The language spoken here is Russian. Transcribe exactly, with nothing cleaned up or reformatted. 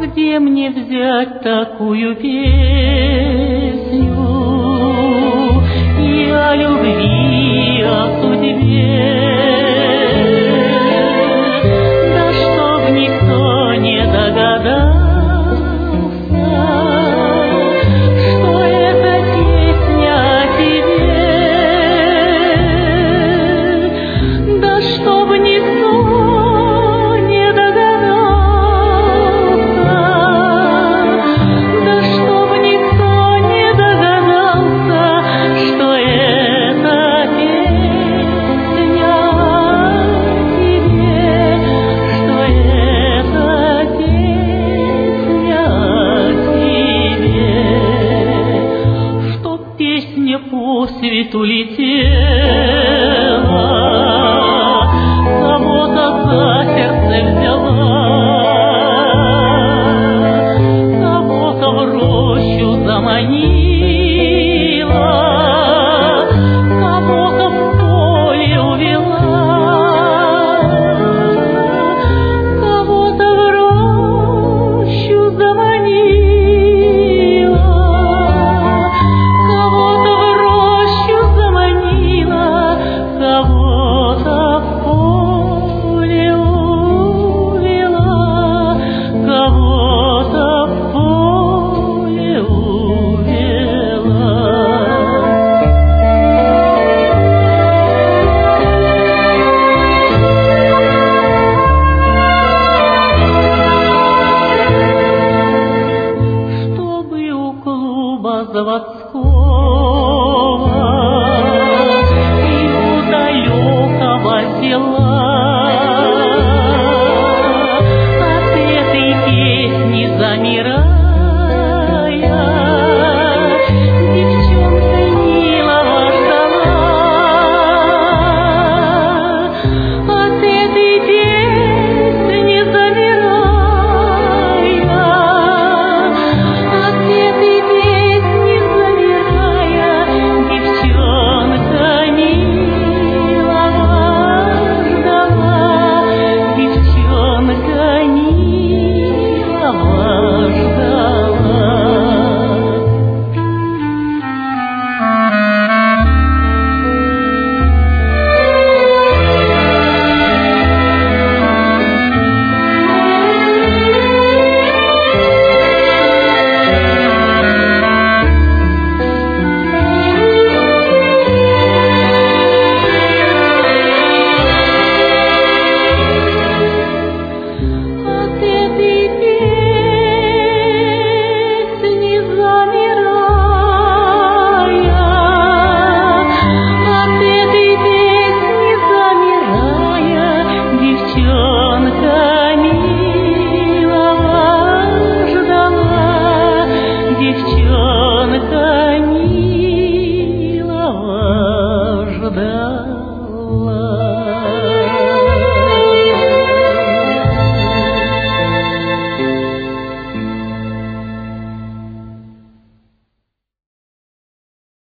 где мне взять такую песню и о любви, о судьбе? Да чтоб никто не догадался, что это песня о тебе. Да чтоб никто не догадался, да чтоб никто не догадался, что это песня о тебе, что это песня о тебе, чтоб песня по свету летела, кого-то за сердце взяла, кого-то в рощу заманила, кого-то в поле увела, кого-то в рощу заманила, кого-то в рощу заманила, кого-то в поле увела, кого-то в поле увела. Чтобы у клуба заводского и у далекого села от этой песни замирая, девчонка милого ждала. От этой песни замирая, от этой песни замирая, девчонка милого ждала, девчонка милого ждала. От этой песни замирая, от этой песни замирая, девчонка милого ждала, девчонка милого ждала.